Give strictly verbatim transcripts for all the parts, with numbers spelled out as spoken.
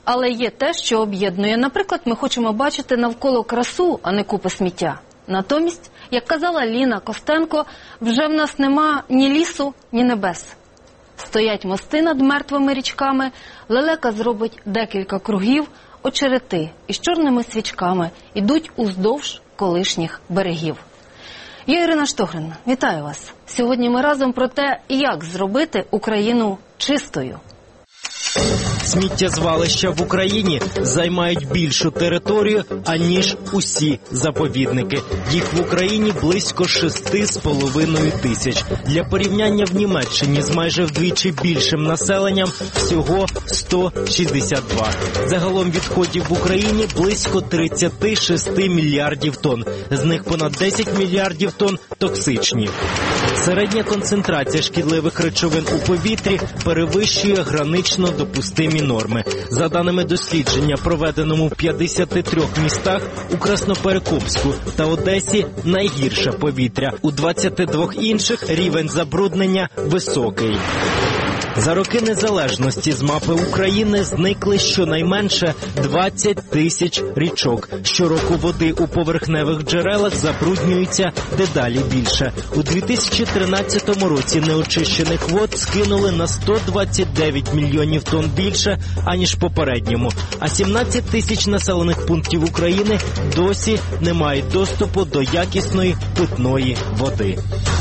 Але є те, що об'єднує. Наприклад, ми хочемо бачити навколо красу, а не купи сміття. Натомість, як казала Ліна Костенко, вже в нас нема ні лісу, ні небес. Стоять мости над мертвими річками, лелека зробить декілька кругів, очерети із чорними свічками ідуть уздовж колишніх берегів. Я Ірина Штогрин, вітаю вас. Сьогодні ми разом про те, як зробити Україну чистою. Сміттєзвалища в Україні займають більшу територію, аніж усі заповідники. Їх в Україні близько шести з половиною тисяч. Для порівняння в Німеччині з майже вдвічі більшим населенням всього сто шістдесят два. Загалом відходів в Україні близько тридцять шість мільярдів тонн. З них понад десять мільярдів тонн токсичні. Середня концентрація шкідливих речовин у повітрі перевищує гранично допустимі норми. За даними дослідження, проведеному в п'ятдесяти трьох містах, у Красноперекопську та Одесі найгірше повітря. У двадцяти двох інших рівень забруднення високий. За роки незалежності з мапи України зникли щонайменше двадцять тисяч річок. Щороку води у поверхневих джерелах забруднюються дедалі більше. У дві тисячі тринадцятому році неочищених вод скинули на сто двадцять дев'ять мільйонів тонн більше, аніж попередньому. А сімнадцять тисяч населених пунктів України досі не мають доступу до якісної питної води.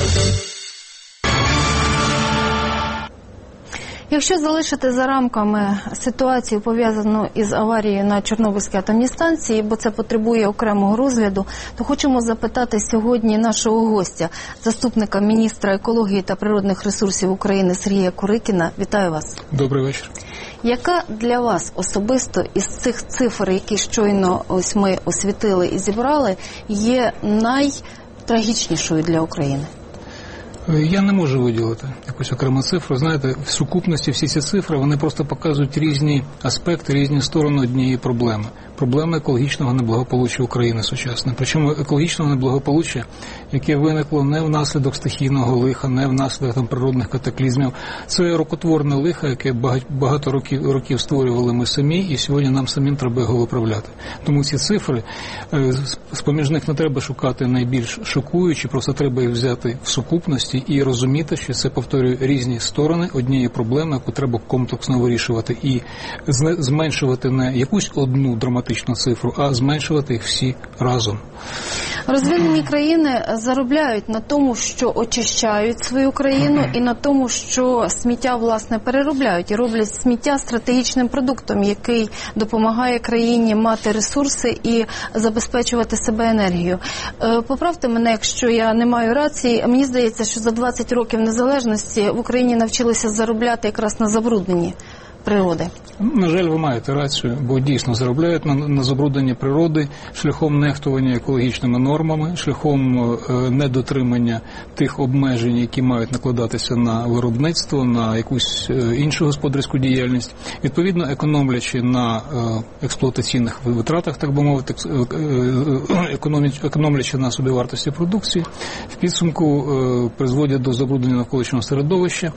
Якщо залишити за рамками ситуацію, пов'язану із аварією на Чорнобильській атомній станції, бо це потребує окремого розгляду, то хочемо запитати сьогодні нашого гостя, заступника міністра екології та природних ресурсів України Сергія Курикіна. Вітаю вас. Добрий вечір. Яка для вас особисто із цих цифр, які щойно ось ми освітили і зібрали, є найтрагічнішою для України? Я не можу виділити якусь окрему цифру. Знаєте, в сукупності всі ці цифри, вони просто показують різні аспекти, різні сторони однієї проблеми. Проблеми екологічного неблагополуччя України сучасної. Причому екологічного неблагополуччя, яке виникло не внаслідок стихійного лиха, не внаслідок там, природних катаклізмів. Це рукотворне лихо, яке багато років, років створювали ми самі, і сьогодні нам самим треба його виправляти. Тому ці цифри, з-поміж них не треба шукати найбільш шокуючі, просто треба їх взяти в сукупності і розуміти, що це, повторюю, різні сторони однієї проблеми, яку треба комплексно вирішувати і зменшувати не якусь одну драматичну цифру, а зменшувати їх всі разом. Розвинені країни заробляють на тому, що очищають свою країну, і на тому, що сміття, власне, переробляють і роблять сміття стратегічним продуктом, який допомагає країні мати ресурси і забезпечувати себе енергією. Поправте мене, якщо я не маю рації, мені здається, що за двадцять років незалежності в Україні навчилися заробляти якраз на забрудненні природи. На жаль, ви маєте рацію, бо дійсно заробляють на, на забрудненні природи шляхом нехтування екологічними нормами, шляхом е, недотримання тих обмежень, які мають накладатися на виробництво, на якусь е, іншу господарську діяльність. Відповідно, економлячи на е, експлуатаційних витратах, так би мовити, е, е, економлячи на собівартості продукції, в підсумку е, призводять до забруднення навколишнього середовища,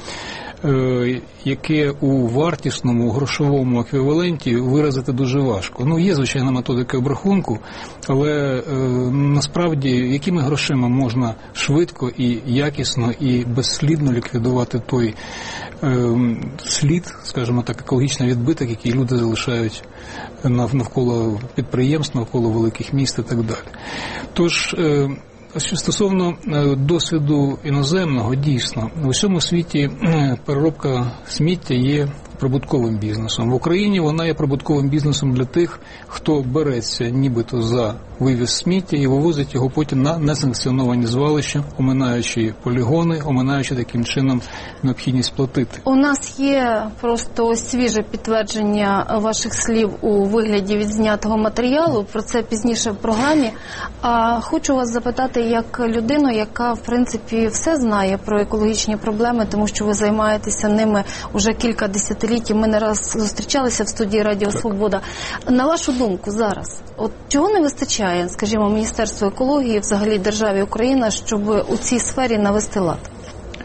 яке у вартісному, грошовому еквіваленті виразити дуже важко. Ну, є, звичайно, методики обрахунку, але е, насправді, якими грошима можна швидко і якісно і безслідно ліквідувати той е, слід, скажімо так, екологічний відбиток, який люди залишають навколо підприємств, навколо великих міст і так далі. Тож, е, що стосовно досвіду іноземного, дійсно, в усьому світі переробка сміття є прибутковим бізнесом. В Україні вона є прибутковим бізнесом для тих, хто береться нібито за вивіз сміття і вивозить його потім на несанкціоновані звалища, оминаючи полігони, оминаючи таким чином необхідність платити. У нас є просто свіже підтвердження ваших слів у вигляді відзнятого матеріалу, про це пізніше в програмі. А хочу вас запитати як людину, яка, в принципі, все знає про екологічні проблеми, тому що ви займаєтеся ними уже кілька десятиліть, ми не раз зустрічалися в студії Радіо Свобода. На вашу думку зараз, от чого не вистачає, скажімо, Міністерству екології, взагалі державі Україна, щоб у цій сфері навести лад?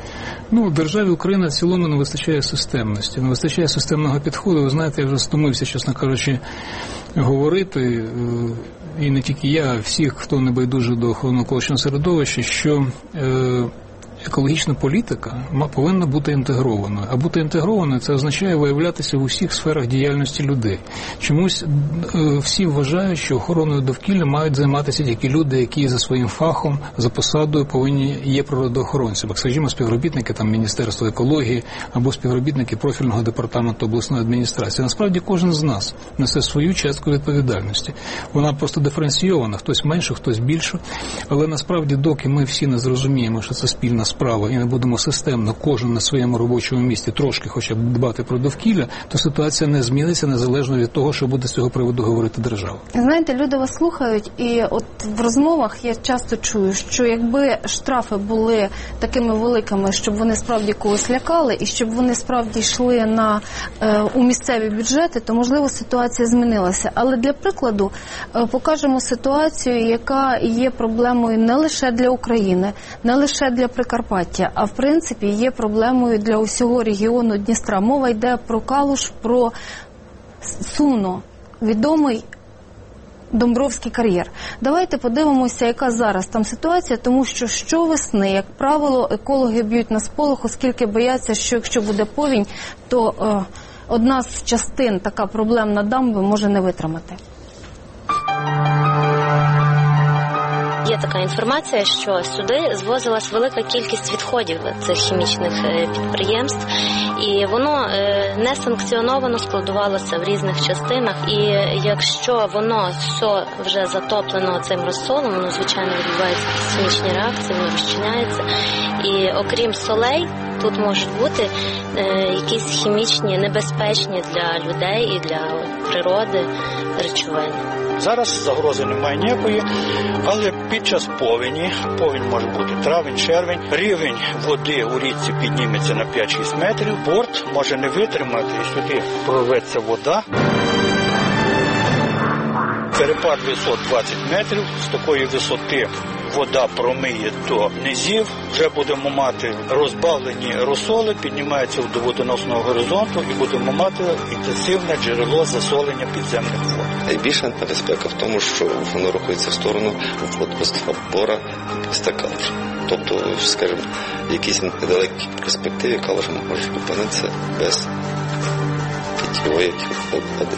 Ну, державі Україна в цілому не вистачає системності, не вистачає системного підходу. Ви знаєте, я вже стомився, чесно кажучи, говорити, і не тільки я, а всіх, хто не байдужий до охорони навколишнього середовища, що е, екологічна політика повинна бути інтегрованою. А бути інтегрованою – це означає виявлятися в усіх сферах діяльності людей. Чомусь е, всі вважають, що охороною довкілля мають займатися тільки люди, які за своїм фахом, за посадою повинні є природоохоронцями. Скажімо, співробітники там Міністерства екології або співробітники профільного департаменту обласної адміністрації. Насправді кожен з нас несе свою частку відповідальності. Вона просто диференційована, хтось менше, хтось більше. Але насправді, доки ми всі не зрозуміємо, що це спільна справа і не будемо системно, кожен на своєму робочому місці трошки хоча б дбати про довкілля, то ситуація не зміниться незалежно від того, що буде з цього приводу говорити держава. Знаєте, люди вас слухають, і от в розмовах я часто чую, що якби штрафи були такими великими, щоб вони справді когось лякали, і щоб вони справді йшли на, е, у місцеві бюджети, то, можливо, ситуація змінилася. Але для прикладу е, покажемо ситуацію, яка є проблемою не лише для України, не лише для Прикарпаття, а в принципі є проблемою для усього регіону Дністра. Мова йде про Калуш, про Суно, відомий Домбровський кар'єр. Давайте подивимося, яка зараз там ситуація, тому що щовесни, як правило, екологи б'ють на сполох, оскільки бояться, що якщо буде повінь, то е, одна з частин, така проблемна дамби, може не витримати. Є така інформація, що сюди звозилась велика кількість відходів цих хімічних підприємств, і воно несанкціоновано складувалося в різних частинах, і якщо воно все вже затоплено цим розсолом, воно, звичайно, відбуваються хімічні реакції, воно розчиняється, і окрім солей, тут можуть бути якісь хімічні, небезпечні для людей і для природи речовини. Зараз загрози немає ніякої, але під час повені, повінь може бути травень, червень, рівень води у річці підніметься на п'ять-шість метрів, борт може не витримати, і сюди прорветься вода. Перепад висот двадцять метрів, з такої висоти вода промиє до низів, вже будемо мати розбавлені розсоли, піднімаються до водоносного горизонту і будемо мати інтенсивне джерело засолення підземних вод. Найбільша небезпека в тому, що воно рухається в сторону водоства Бора міста Калуша. Тобто, скажімо, в якійсь недалекій перспективі Калуш може опинитися без питьової води.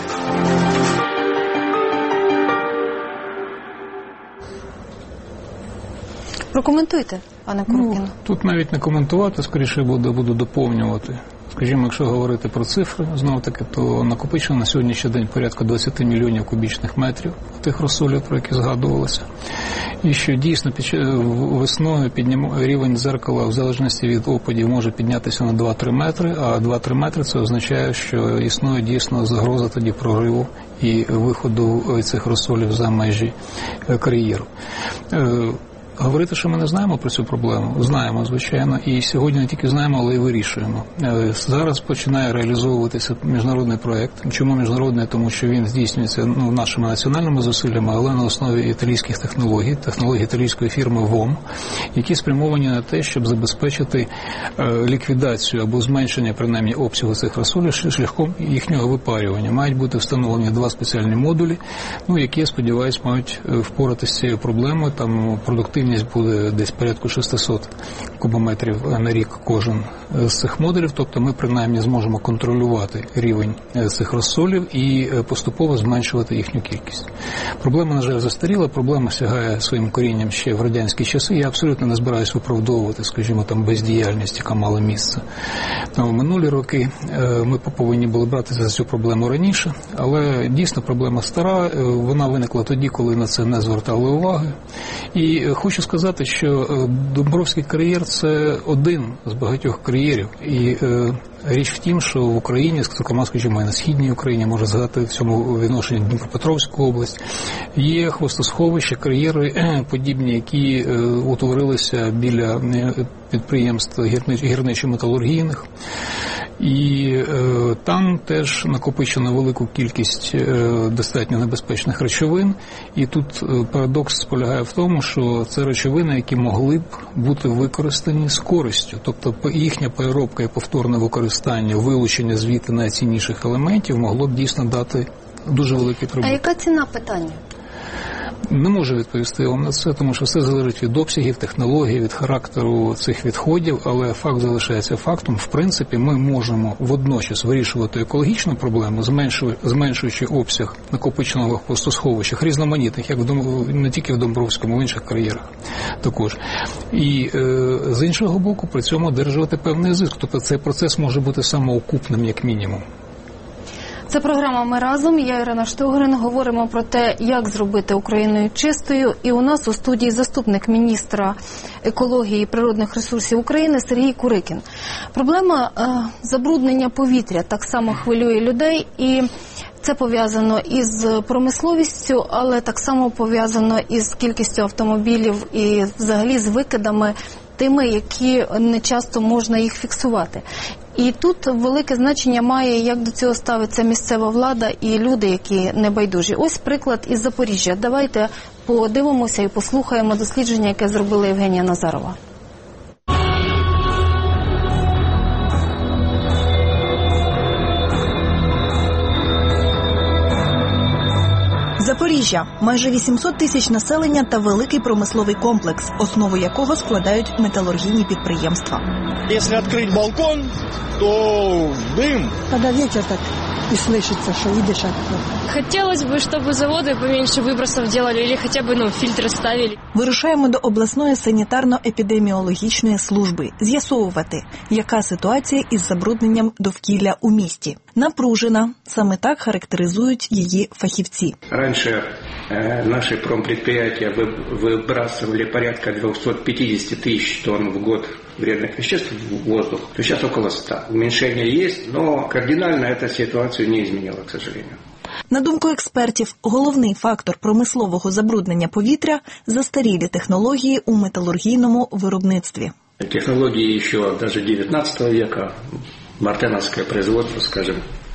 Прокоментуйте, пане Куркіно. Ну, тут навіть не коментувати, скоріше буду, буду доповнювати. Скажімо, якщо говорити про цифри, знов-таки, то накопичено на сьогоднішній день порядка двадцять мільйонів кубічних метрів тих розсолів, про які згадувалося. І що дійсно весною піднім... рівень дзеркала в залежності від опадів може піднятися на два-три метри, а два-три метри це означає, що існує дійсно загроза тоді прориву і виходу цих розсолів за межі кар'єру. Говорити, що ми не знаємо про цю проблему, знаємо, звичайно, і сьогодні не тільки знаємо, але й вирішуємо. Зараз починає реалізовуватися міжнародний проєкт. Чому міжнародний? Тому що він здійснюється ну, нашими національними зусиллями, але на основі італійських технологій, технологій італійської фірми ВОМ, які спрямовані на те, щоб забезпечити ліквідацію або зменшення, принаймні, обсягу цих розсолів шляхом їхнього випарювання. Мають бути встановлені два спеціальні модулі, ну, які, я сподіваюся, мають впоратися з цією проблемою. Там продуктивність буде десь порядку шістсот кубометрів на рік кожен з цих модулів, тобто ми принаймні зможемо контролювати рівень цих розсолів і поступово зменшувати їхню кількість. Проблема, на жаль, застаріла, проблема сягає своїм корінням ще в радянські часи. Я абсолютно не збираюсь виправдовувати, скажімо, там бездіяльність, яка мала місце. В минулі роки ми повинні були братися за цю проблему раніше, але дійсно проблема стара, вона виникла тоді, коли на це не звертали уваги. І хочу сказати, що Домбровський кар'єр – це один з багатьох кар'єрів. І е, річ в тім, що в Україні, зокрема, скажімо, і на Східній Україні, можна згадати в цьому відношенні Дніпропетровську область, є хвостосховища, кар'єри е, подібні, які е, утворилися біля підприємств гірничо-металургійних. І е, там теж накопичено велику кількість е, достатньо небезпечних речовин. І тут е, парадокс полягає в тому, що це речовини, які могли б бути використані з користю. Тобто їхня переробка і повторне використання, вилучення звідти найцінніших елементів могло б дійсно дати дуже великий прибуток. А яка ціна питання? Не можу відповісти вам на це, тому що все залежить від обсягів, технологій, від характеру цих відходів, але факт залишається фактом. В принципі, ми можемо водночас вирішувати екологічну проблему, зменшуючи обсяг накопиченого в хвостосховищах, різноманітних, як в Дом... не тільки в Домбровському, а в інших кар'єрах також. І е, з іншого боку, при цьому одержувати певний зиск. Тобто цей процес може бути самоокупним, як мінімум. Це програма «Ми разом». Я Ірина Штогрин. Говоримо про те, як зробити Україною чистою. І у нас у студії заступник міністра екології і природних ресурсів України Сергій Курикін. Проблема е, забруднення повітря так само хвилює людей. І це пов'язано із промисловістю, але так само пов'язано із кількістю автомобілів і взагалі з викидами, тими, які не часто можна їх фіксувати. І тут велике значення має, як до цього ставиться місцева влада і люди, які небайдужі. Ось приклад із Запоріжжя. Давайте подивимося і послухаємо дослідження, яке зробила Євгенія Назарова. Запоріжжя – майже вісімсот тисяч населення та великий промисловий комплекс, основу якого складають металургійні підприємства. Якщо відкрити балкон, то дим. Коли вітер так і слышится, що і дишати. Хотілося б, щоб заводи поменше вибросів робили, або хоча б ну, фільтри ставили. Вирушаємо до обласної санітарно-епідеміологічної служби з'ясовувати, яка ситуація із забрудненням довкілля у місті. Напружена. Саме так характеризують її фахівці. Раніше э, наші промпредприятия выбрасывали порядка двести пятьдесят тысяч тонн в год вредных веществ в воздух, то сейчас около ста. Уменьшение есть, но кардинально эта ситуацию не изменила, к сожалению. На думку експертів, головний фактор промислового забруднення повітря – застарілі технології у металургійному виробництві. Технологии еще даже девятнадцатого века, мартеновское производство, скажем,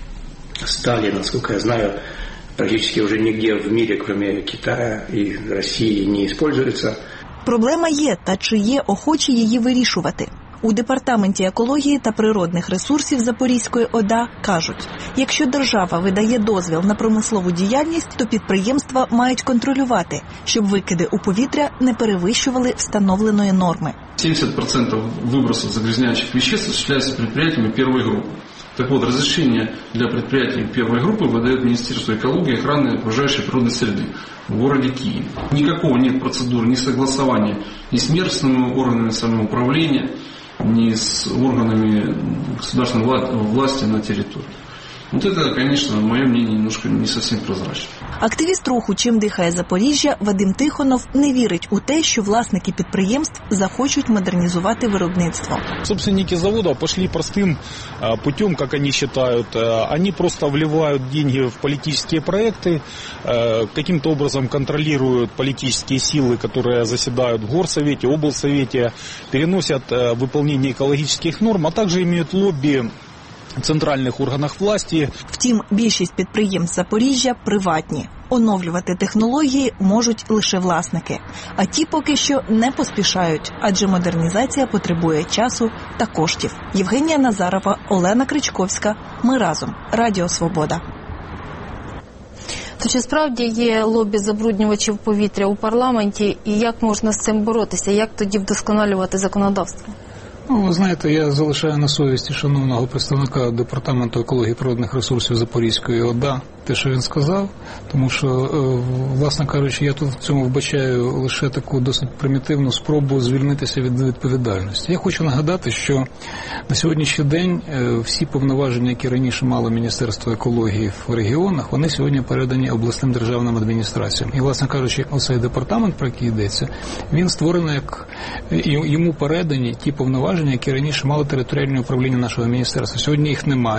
стали, насколько я знаю, практически уже нигде в мире, кроме Китая и России, не используется. Проблема є, та чи є охочі її вирішувати? У Департаменті екології та природних ресурсів Запорізької ОДА кажуть, якщо держава видає дозвіл на промислову діяльність, то підприємства мають контролювати, щоб викиди у повітря не перевищували встановленої норми. сімдесят відсотків вибросів загрязняючих веществ осуществляется предприятиями первой группы. Так вот, разрешение для предприятий первой группы выдает Министерство экологии и охраны окружающей природной среды в городе Киеве. Никакого нет процедуры, ни согласования ни с местными органами самоуправления, ни с органами государственной власти на территории. Вот это, конечно, мое мнение, немножко не совсем прозрачно. Активіст руху «Чим дихає Запоріжжя» Вадим Тихонов не вірить у те, що власники підприємств захочуть модернізувати виробництво. Собственники завода пошли простым путем, как они считают. Они просто вливают деньги в политические проекты, каким-то образом контролируют политические силы, которые заседают в горсовете, облсовете, переносят выполнение экологических норм, а также имеют лобби в центральних органах власті. Втім, більшість підприємств Запоріжжя приватні. Оновлювати технології можуть лише власники. А ті поки що не поспішають, адже модернізація потребує часу та коштів. Євгенія Назарова, Олена Кричковська. Ми разом. Радіо Свобода. То чи справді є лобі забруднювачів повітря у парламенті, і як можна з цим боротися? Як тоді вдосконалювати законодавство? Ну, ви знаєте, я залишаю на совісті шановного представника Департаменту екології і природних ресурсів Запорізької ОДА те, що він сказав, тому що, власне кажучи, я тут в цьому вбачаю лише таку досить примітивну спробу звільнитися від відповідальності. Я хочу нагадати, що на сьогоднішній день всі повноваження, які раніше мало Міністерство екології в регіонах, вони сьогодні передані обласним державним адміністраціям. І, власне кажучи, оцей департамент, про який йдеться, він створений як йому передані ті повноваження, які раніше мали територіальне управління нашого міністерства. Сьогодні їх немає.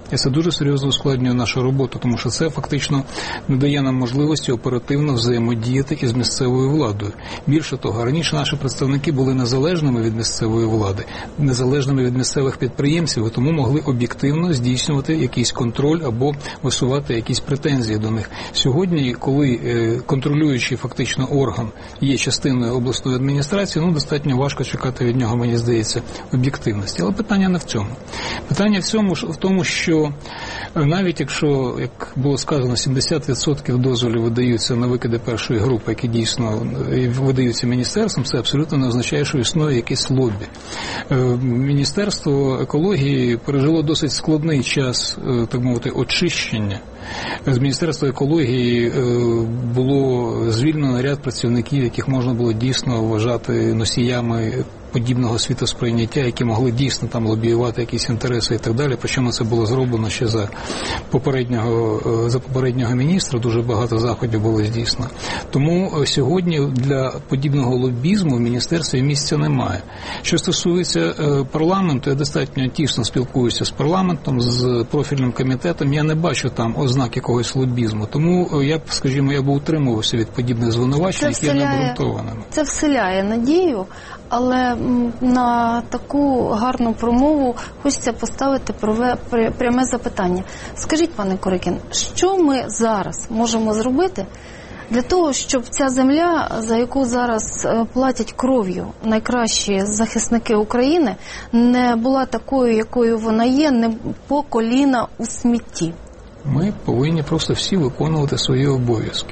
І це дуже серйозно ускладнює нашу роботу, тому що це фактично не дає нам можливості оперативно взаємодіяти із місцевою владою. Більше того, раніше наші представники були незалежними від місцевої влади, незалежними від місцевих підприємців, і тому могли об'єктивно здійснювати якийсь контроль або висувати якісь претензії до них. Сьогодні, коли контролюючий фактично орган є частиною обласної адміністрації, ну, достатньо важко чекати від нього, мені здається, об'єктивності. Але питання не в цьому. Питання в цьому, в тому, що навіть якщо, як було сказано, сімдесят відсотків дозволів видаються на викиди першої групи, які дійсно видаються міністерством, це абсолютно не означає, що існує якесь лобі. Міністерство екології пережило досить складний час, так мовити, очищення. З Міністерства екології було звільнено ряд працівників, яких можна було дійсно вважати носіями подібного світосприйняття, які могли дійсно там лобіювати якісь інтереси і так далі. Причому це було зроблено ще за попереднього, за попереднього міністра, дуже багато заходів було здійснено. Тому сьогодні для подібного лобізму в міністерстві місця немає. Що стосується парламенту, я достатньо тісно спілкуюся з парламентом, з профільним комітетом, я не бачу там ознак якогось лобізму. Тому я б, скажімо, я б утримувався від подібних звинувачень, які не обґрунтованими. Це вселяє надію, але на таку гарну промову хочеться поставити пряме запитання. Скажіть, пане Корикін, що ми зараз можемо зробити для того, щоб ця земля, за яку зараз платять кров'ю найкращі захисники України, не була такою, якою вона є, не по коліна у смітті? Ми повинні просто всі виконувати свої обов'язки.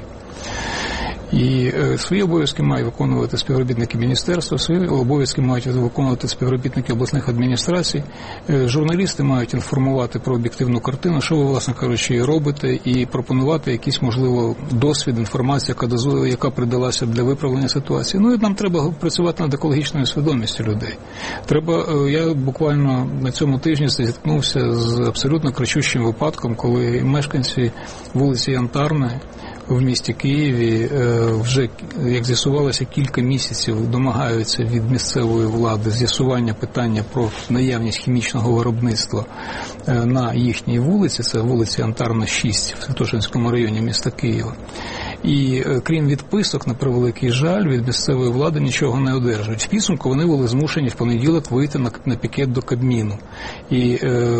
І свої обов'язки мають виконувати співробітники міністерства, свої обов'язки мають виконувати співробітники обласних адміністрацій. Журналісти мають інформувати про об'єктивну картину, що ви, власне кажучи, робите, і пропонувати якийсь, можливо, досвід, інформацію, яка дозволила, яка придалася для виправлення ситуації. Ну і нам треба працювати над екологічною свідомістю людей. Треба, я буквально на цьому тижні зіткнувся з абсолютно кричущим випадком, коли мешканці вулиці Янтарної в місті Києві вже, як з'ясувалося, кілька місяців домагаються від місцевої влади з'ясування питання про наявність хімічного виробництва на їхній вулиці, це вулиця Янтарна, шість, в Святошинському районі міста Києва. І крім відписок, на превеликий жаль, від місцевої влади нічого не одержують. В підсумку вони були змушені в понеділок вийти на, на пікет до Кабміну. І е,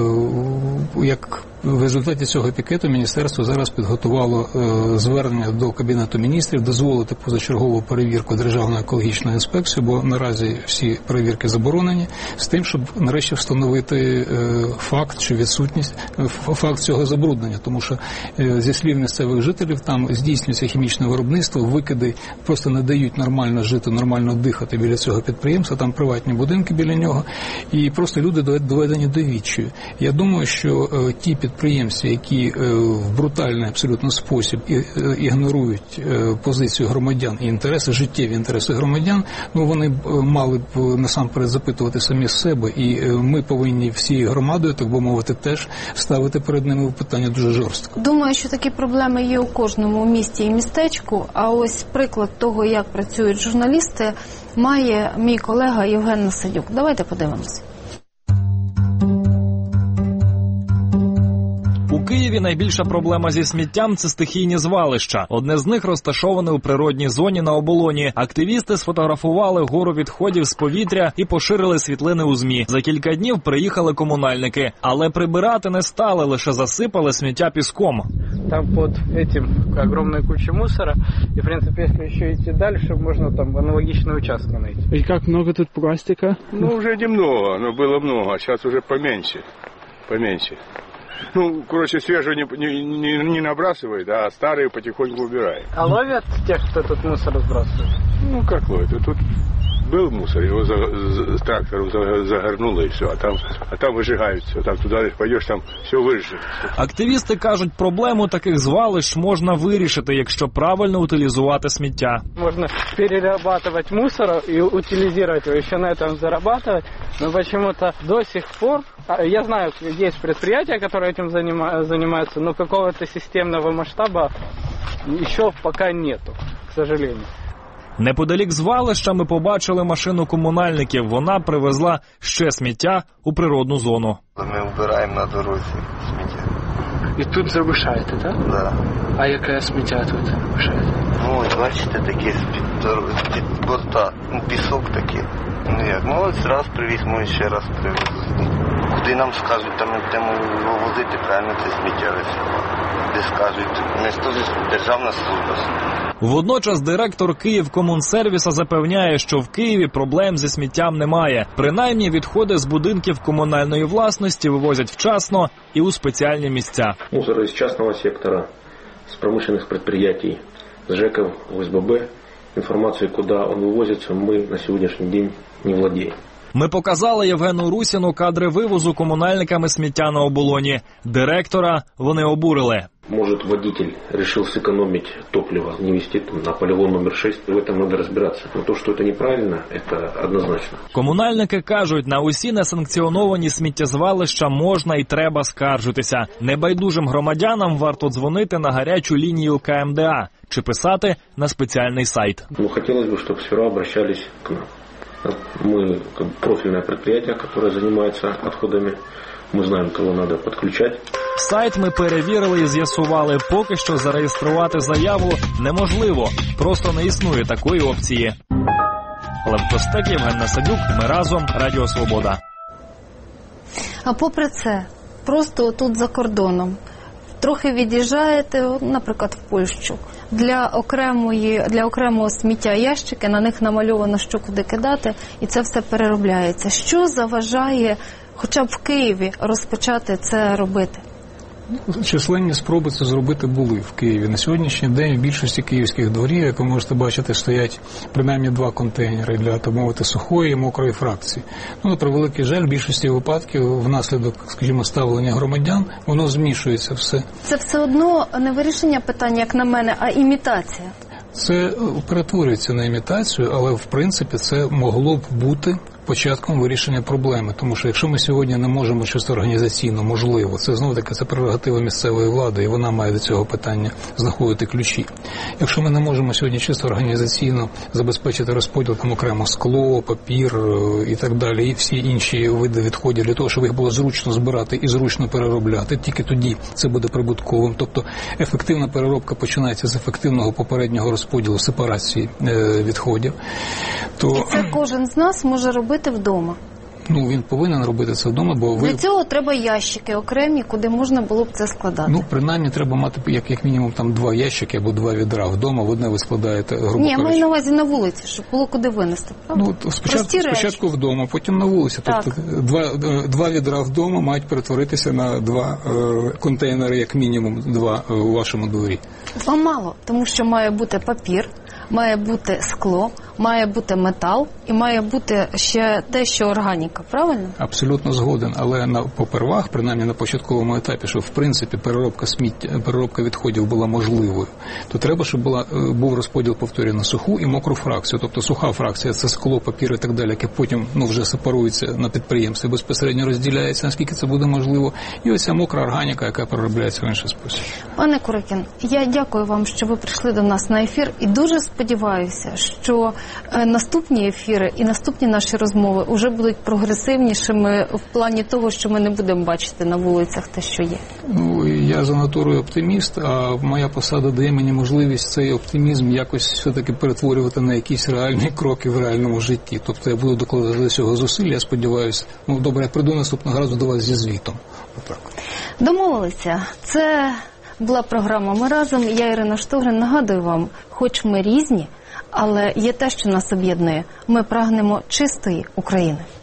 як в результаті цього пікету міністерство зараз підготувало е, звернення до Кабінету міністрів дозволити позачергову перевірку Державної екологічної інспекції, бо наразі всі перевірки заборонені, з тим, щоб нарешті встановити е, факт чи відсутність, е, факт цього забруднення. Тому що е, зі слів місцевих жителів там здійснюється хімічне виробництво, викиди просто не дають нормально жити, нормально дихати біля цього підприємства, там приватні будинки біля нього, і просто люди доведені до відчаю. Я думаю, що е, ті підприємці, які е, в брутальний абсолютно спосіб і, е, ігнорують е, позицію громадян і інтереси, життєві інтереси громадян, ну вони б е, мали б насамперед запитувати самі себе, і е, ми повинні всією громадою, так би мовити, теж ставити перед ними питання дуже жорстко. Думаю, що такі проблеми є у кожному місті і містечку, а ось приклад того, як працюють журналісти, має мій колега Євген Насадюк. Давайте подивимось. У Києві найбільша проблема зі сміттям – це стихійні звалища. Одне з них розташоване у природній зоні на Оболоні. Активісти сфотографували гору відходів з повітря і поширили світлини у ЗМІ. За кілька днів приїхали комунальники. Але прибирати не стали, лише засипали сміття піском. Там под этим огромная куча мусора. И, в принципе, если еще идти дальше, можно там аналогичный участок найти. И как много тут пластика? Ну, уже немного, но было много, а сейчас уже поменьше. Поменьше. Ну, короче, свежую не, не, не набрасывает, а старые потихоньку убирает. А ловят тех, кто тут мусор сбрасывает? Ну, как ловят? Тут был мусор, его за, за, трактором загорнуло и все, а там, а там выжигают все, там туда пойдешь, там все вижжет. Активісти кажуть, проблему таких звалищ можна вирішити, якщо правильно утилізувати сміття. Можно перерабатывать мусор и утилизировать его, еще на этом зарабатывать, но почему-то до сих пор, я знаю, есть предприятия, которые этим занимаются, но какого-то системного масштаба еще пока нету, к сожалению. Неподалік звалища ми побачили машину комунальників. Вона привезла ще сміття у природну зону. Ми вбираємо на дорозі сміття. І тут залишаєте, так? Так. Да. А яке сміття тут залишаєте? Ну, ось бачите, таке з-під борта. Ну, пісок такий. Ну як, ну ось раз привіз, ми ще раз привезли. Куди нам скажуть, там йдемо вивозити, правильно, це сміття весело. Де скажуть, ми ж теж державна служба. Водночас директор Київкомунсервіса запевняє, що в Києві проблем зі сміттям немає. Принаймні відходи з будинків комунальної власності вивозять вчасно і у спеціальні місця. Мусор із частного сектора, з промишлених підприємств, з ЖЕКів, ОСББ. Інформацію, куди він вивозиться, ми на сьогоднішній день не володіємо. Ми показали Євгену Русіну кадри вивозу комунальниками сміття на оболоні. Директора вони обурили. Может, водитель решил сэкономить топливо, не везти там на полигон номер шесть. В этом надо разбираться. Но то, что это неправильно, это однозначно. Комунальники кажуть, на усі несанкціоновані сміттєзвалища можна і треба скаржитися. Небайдужим громадянам варто дзвонити на гарячу лінію Ка Ем Де А чи писати на спеціальний сайт. Ну, хотелось бы, чтобы сперва обращались к нам. Мы профильное предприятие, которое занимается отходами. Ми знаємо, кого треба підключати. Сайт ми перевірили і з'ясували, поки що зареєструвати заяву неможливо. Просто не існує такої опції. Лев Костек, Євген Насадюк, ми разом, Радіо Свобода. А попри це, просто тут за кордоном, трохи від'їжджаєте, наприклад, в Польщу. Для окремої, для окремого сміття ящики, на них намальовано, що куди кидати, і це все переробляється. Що заважає хоча б в Києві розпочати це робити? Численні спроби це зробити були в Києві. На сьогоднішній день в більшості київських дворів, як ви можете бачити, стоять принаймні два контейнери для, так мовити, сухої і мокрої фракції. Ну, на превеликий жаль, в більшості випадків внаслідок, скажімо, ставлення громадян, воно змішується все. Це все одно не вирішення питання, як на мене, а імітація. Це перетворюється на імітацію, але в принципі це могло б бути початком вирішення проблеми. Тому що якщо ми сьогодні не можемо чисто організаційно, можливо, це знову таки це прерогатива місцевої влади, і вона має до цього питання знаходити ключі. Якщо ми не можемо сьогодні чисто організаційно забезпечити розподіл там окремо скло, папір і так далі, і всі інші види відходів для того, щоб їх було зручно збирати і зручно переробляти, тільки тоді це буде прибутковим. Тобто ефективна переробка починається з ефективного попереднього розподілу, сепарації е, відходів. То... І це кожен з нас може робити вдома. Ну, він повинен робити це вдома, бо ви... Для цього треба ящики окремі, куди можна було б це складати. Ну, принаймні, треба мати, як, як мінімум, там два ящики або два відра вдома, в одне ви складаєте, грубо Ні, я кажучи. маю на увазі на вулиці, щоб було куди винести, правда? Ну, спочатку, спочатку вдома, потім на вулиці. Так. Тобто два, два відра вдома мають перетворитися на два е, контейнери, як мінімум, два е, у вашому дворі. Два мало, тому що має бути папір, має бути скло, має бути метал і має бути ще те, що органіка, правильно? Абсолютно згоден, але на попервах, принаймні на початковому етапі, щоб в принципі переробка сміття, переробка відходів була можливою, то треба, щоб була, був розподіл, повторюю, на суху і мокру фракцію. Тобто суха фракція – це скло, папір і так далі, яке потім ну, вже сепарується на підприємстві, безпосередньо розділяється, наскільки це буде можливо. І ось ця мокра органіка, яка переробляється в інший спосіб. Пане Курикін, я дякую вам, що ви прийшли до нас на ефір і дуже сподіваюся, що наступні ефіри і наступні наші розмови вже будуть прогресивнішими в плані того, що ми не будемо бачити на вулицях те, що є. Ну, я за натурою оптиміст, а моя посада дає мені можливість цей оптимізм якось все-таки перетворювати на якісь реальні кроки в реальному житті. Тобто я буду докладати до цього зусиль, я сподіваюся. Ну, добре, я прийду наступного разу до вас зі звітом. Отак. Домовилися. Це була програма «Ми разом». Я, Ірина Штогрин, нагадую вам, хоч ми різні, але є те, що нас об'єднує. Ми прагнемо чистої України.